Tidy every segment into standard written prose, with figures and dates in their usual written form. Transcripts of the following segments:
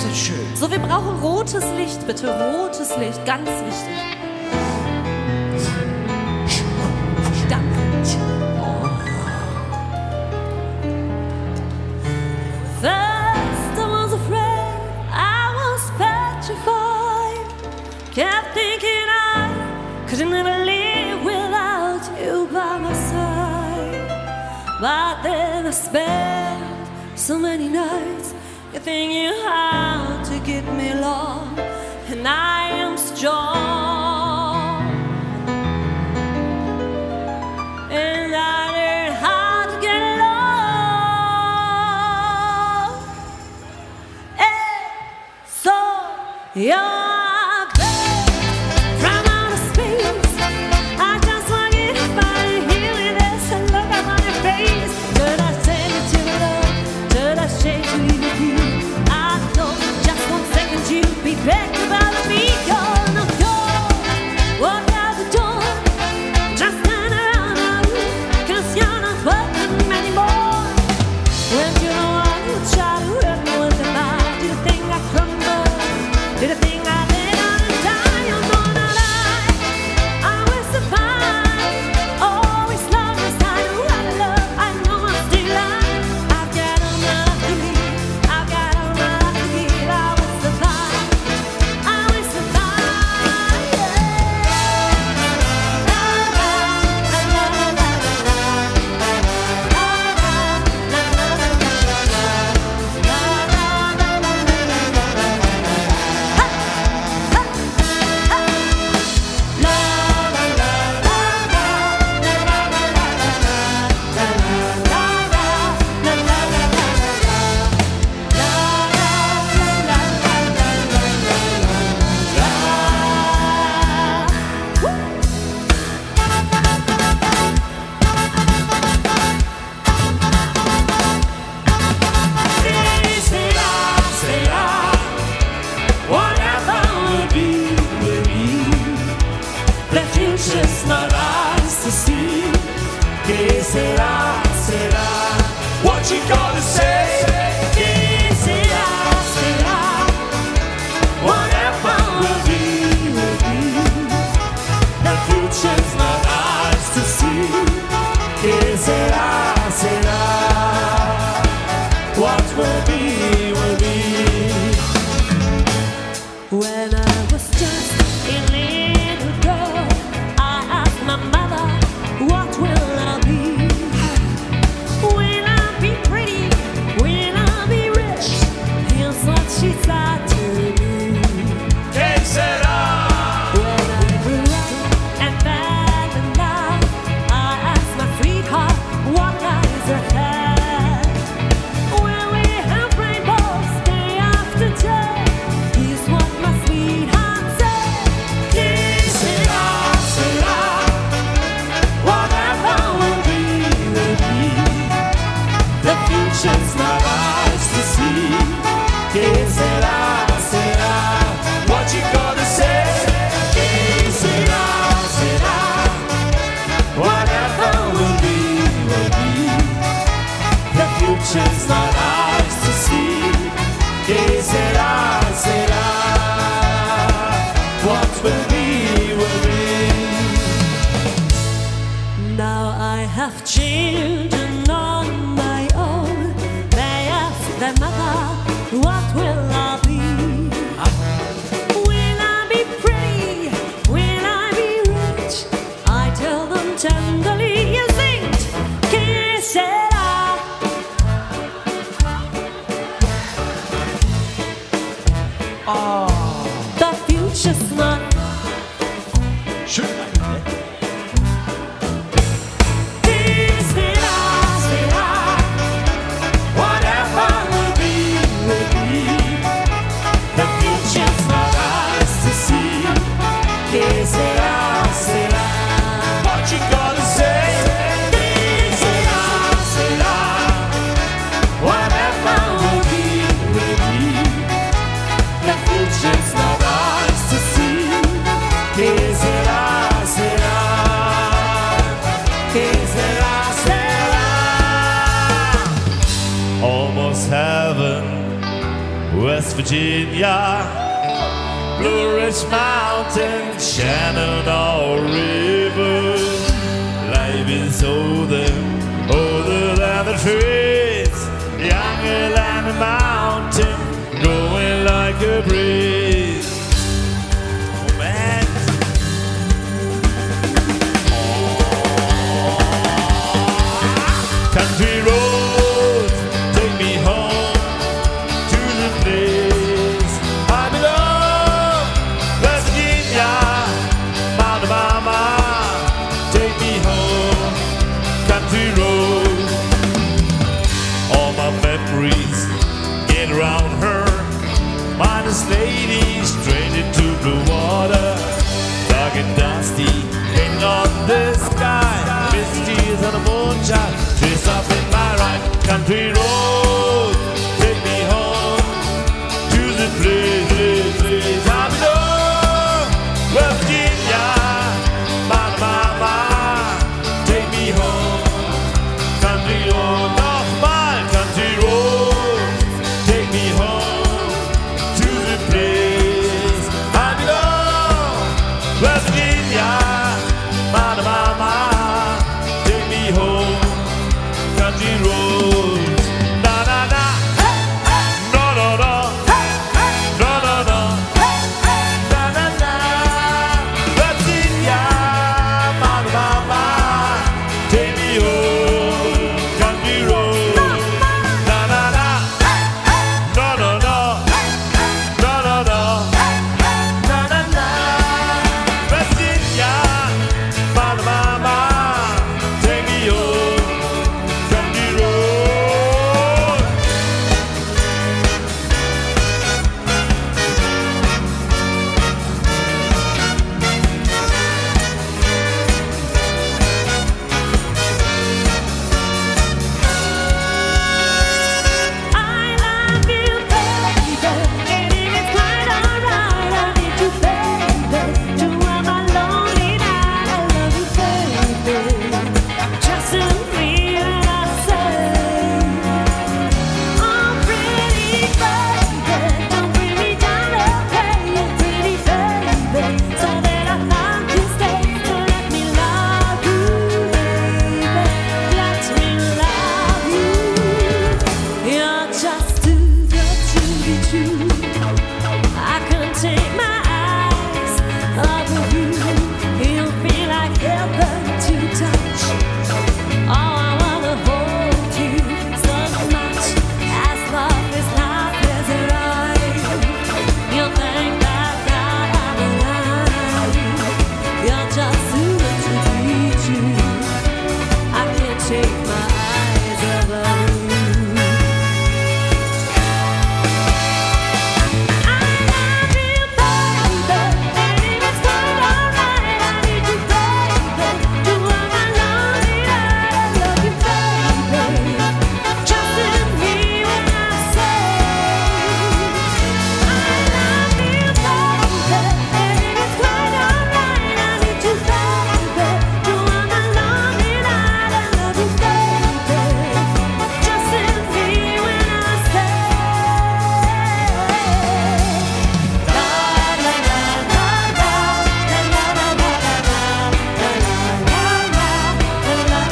das schön. So, wir brauchen rotes Licht, bitte. Rotes Licht, ganz wichtig. Danke. First I was afraid, I was petrified. Kept thinking I could never live without you by my side. But then I spent so many nights thinking how to get me along, and I am strong, and I learned how to get along. And so you're back from outer space. I just want you to find healing this and look up on your face. Should I send it to love? Should I shake to leave with you? I know just 1 second you'll be back about me. You're no door, walk out the door, just turn around now, 'cause you're not welcome anymore. When you know I would try to hurt me with goodbye, do you think I crumble? Do you think I lay down and die? I'm gonna lie, I will survive. Always love this, I know how to love, I know I'm still alive. I've got all my life to live, I've got all my life to give. I will survive, I will survive, yeah. La la la la la la la la la whatever will be, will be. The future's not ours to see. Que será, será? What you gonna say? Que será, será? Whatever will be, will be. The future's not ours to see. Que será, será? What will be, will be. When I was just a little girl, I asked my mother, what will I be? Will I be pretty? Will I be rich? Here's what she said to me. Que será? When I grew up and fell in love, I asked my sweetheart, what lies ahead? Will we have rainbows day after day? Here's what my sweetheart said. Que será, será? Whatever will be, will be. The future's not ours to see. Que será, será? What you gonna say? Que será, será? Whatever will be, will be. The future's not ours to see. Que será, será? What will be, will be. Now I have children on my own. They ask their mother, what will I be? Will I be pretty? Will I be rich? I tell them tenderly, you think, que será? The future's not. Schön eigentlich, ne? Que será, será? Whatever will be, will be. The future's not ours to see. Que será, será? What you gonna say? Que será, será? Whatever will be, will be. The future's not ours to see. Que será, Virginia, Blue Ridge Mountain, Shenandoah River. Life is older, older than the trees, younger than the mountain, going like a breeze. Oh man. Country roads, take me home to the place I belong. West Virginia, Mountain Mama, take me home. Country roads, all my memories get around her. Minus lady, straight into blue water, dark and dusty, painting on the sky. Misties on the moonshine, trace up in my right. Country road, take me home to the place I belong. West Virginia, Mama, take me home. Country road, nochmal, country road, take me home to the place I belong. West Virginia, Mama, take me home. Country roads, na na na, no no no, no no no, na na na. West Virginia, Mama, take me home. Country roads, na na na, no no no, no no no, na na na. West Virginia, Mama, take me home. Country road. I love you, baby, and if it's quite alright, I need you, baby, to have my lonely night. I love you, baby, trust in me when I say, oh, pretty baby, don't bring me down, okay, pretty baby, so that I find you stay, so let me love you, baby, let me love you. You're just too good to be true. I can't take my eyes off of you. You feel like heaven to touch. Oh, I wanna hold you so much. As long as life is alive, you'll thank that God I'm alive. You're just too good to be true. I can't take my eyes off of you. I love you, baby, and if it's quite alright, I need you, baby, to have my lonely night. I love you, baby, trust in me when I say, I love you, baby, and if it's quite alright, I need you, baby, to have my lonely night. I love you, baby, trust in me when I say, la la la la la, la la la la la, la la la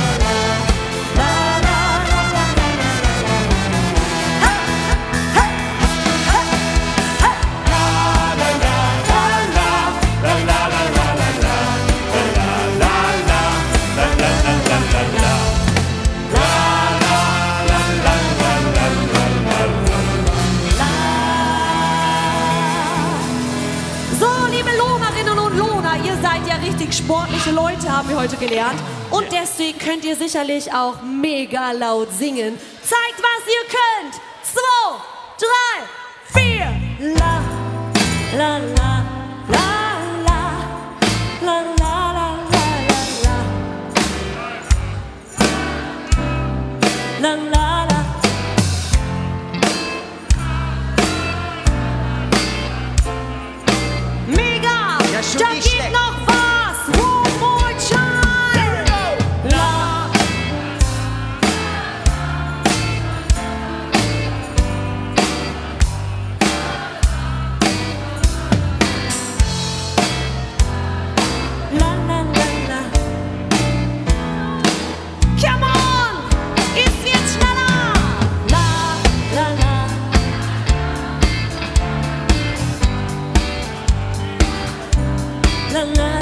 So, liebe Lohnerinnen und Lohner, ihr seid ja richtig sportliche Leute, haben wir heute gelernt. Und deswegen könnt ihr sicherlich auch mega laut singen. Zeigt, was ihr könnt. 2, 3, 4. La, la, la, la, la, la, la, la, la, la, la, la. Mega! Ja, schon Da nicht geht schlecht. noch was! One more time! La, love.